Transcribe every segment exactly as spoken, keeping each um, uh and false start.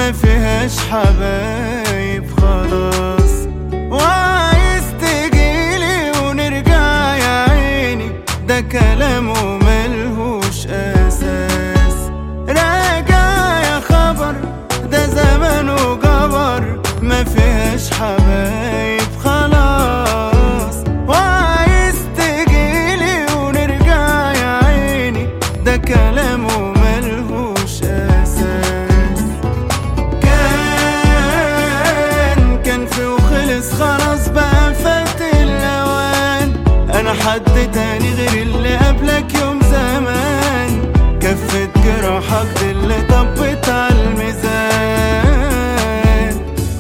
ما فيهاش حبايب خلاص. وعايز تجيلي ونرجع يا عيني، ده كلامه ملهوش اساس. راجع يا خبر ده زمانه جبر، ما فيهاش حبايب خلاص. وعايز تجيلي ونرجع يا عيني، ده كلامه ملهوش اساس. كان كان في وخلص خلاص بقى فات الاوان. انا حد تاني غير اللي قبلك يوم زمان، كفت جراحك دي اللي طبت على الميزان.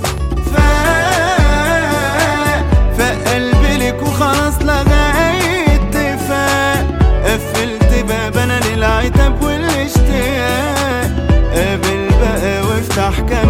فاق فقلبي لك وخلاص لغى اي اتفاق. قفلت باب انا للعتاب والاشتياق، قابل بقى وافتح كلام